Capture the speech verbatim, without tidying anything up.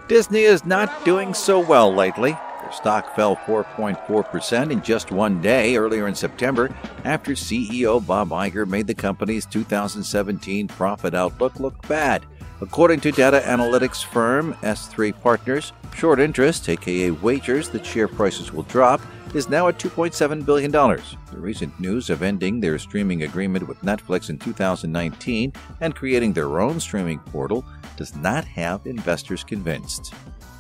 Disney is not doing so well lately. Their stock fell four point four percent in just one day earlier in September after C E O Bob Iger made the company's two thousand seventeen profit outlook look bad. According to data analytics firm S three Partners, short interest, aka wagers that share prices will drop, is now at two point seven billion dollars. The recent news of ending their streaming agreement with Netflix in two thousand nineteen and creating their own streaming portal does not have investors convinced.